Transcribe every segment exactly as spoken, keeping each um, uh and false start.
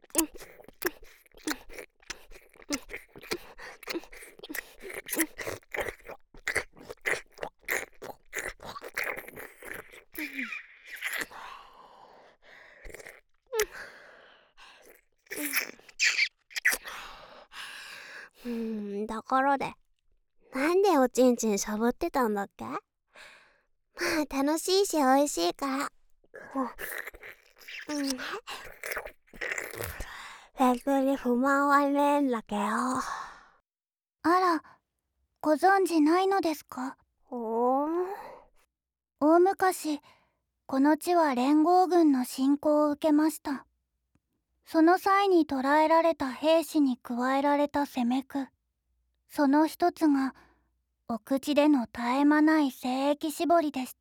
うーん、ところで、なんでおちんちんしゃぶってたんだっけ？まあ楽しいし美味しいから。うん。別に不満はねえんだけど。あら、ご存知ないのですか？ ほーん。 大昔、この地は連合軍の侵攻を受けました。その際に捕らえられた兵士に加えられた責め句、その一つがお口での絶え間ない精液絞りでした。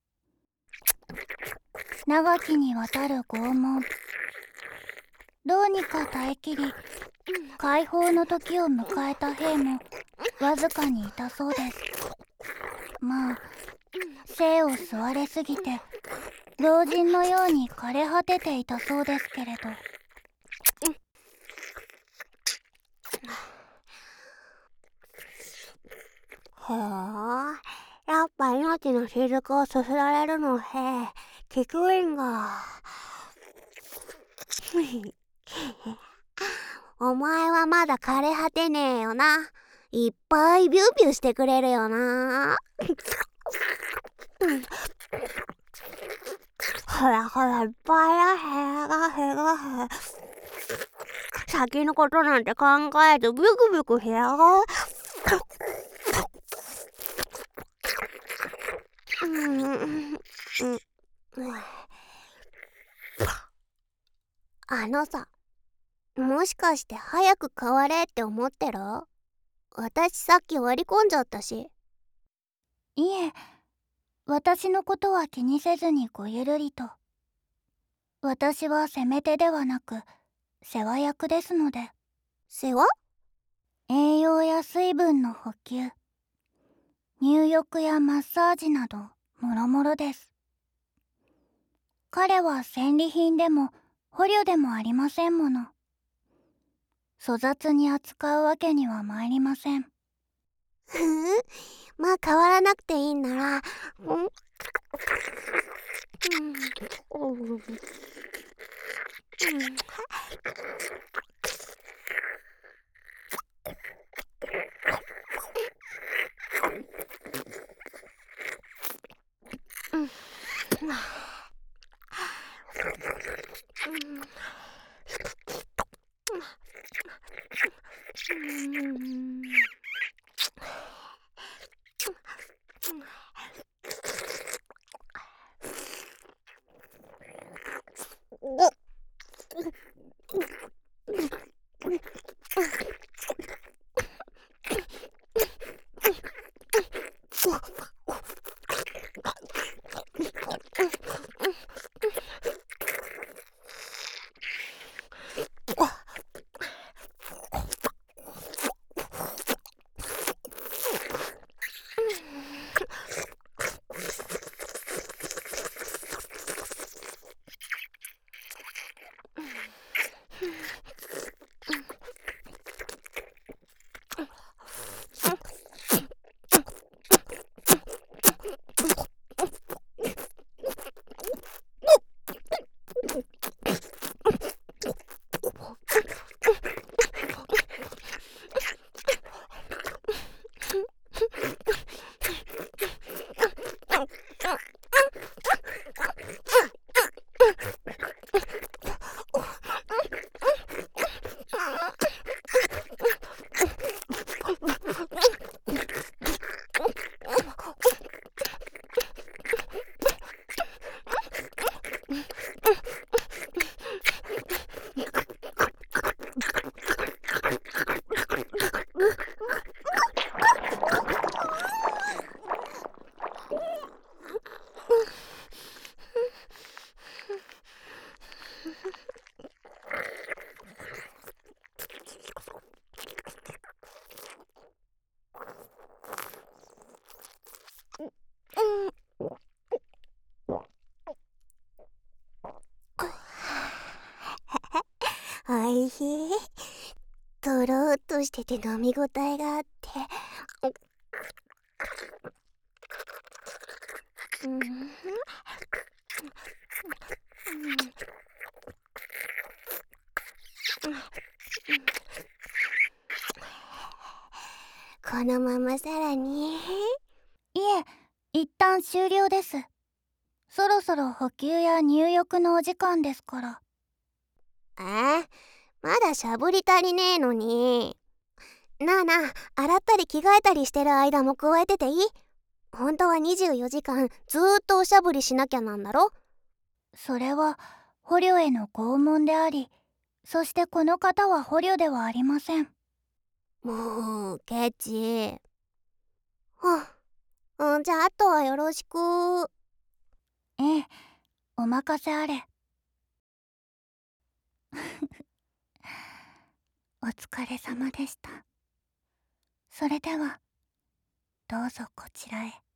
長きにわたる拷問、どうにか耐えきり解放の時を迎えた兵もわずかにいたそうです。まあ生を吸われすぎて老人のように枯れ果てていたそうですけれど。 へえ、やっぱ命の雫をすすられるのへきついんが。お前はまだ枯れ果てねえよな。いっぱいビュービューしてくれるよな。ほらほら、いっぱいだへがへがへ。先のことなんて考えずビュクビュクへが。うんうん、あのさ、もしかして早く変われって思ってる？私さっき割り込んじゃったし。 いえ、私のことは気にせずにごゆるりと。私は攻め手ではなく世話役ですので。 世話？ 栄養や水分の補給、入浴やマッサージなどもろもろです。彼は戦利品でも捕虜でもありませんもの。粗雑に扱うわけには参りません。 ふん、まあ変わらなくていいんなら、うん、うん、うん、 へ。とろーっとしてて飲み応えがあって。うん。このままさらに。 いえ、一旦終了です。そろそろ補給や入浴のお時間ですから。 えー、まだしゃぶり足りねえのに。なあなあ、洗ったり着替えたりしてる間も加えてていい？本当はにじゅうよじかんずーっとおしゃぶりしなきゃなんだろ？ それは捕虜への拷問であり、そしてこの方は捕虜ではありません。 もう、ケチ。はあ、うん、じゃああとはよろしく。 ええ、お任せあれ。お疲れ様でした。それでは、どうぞこちらへ。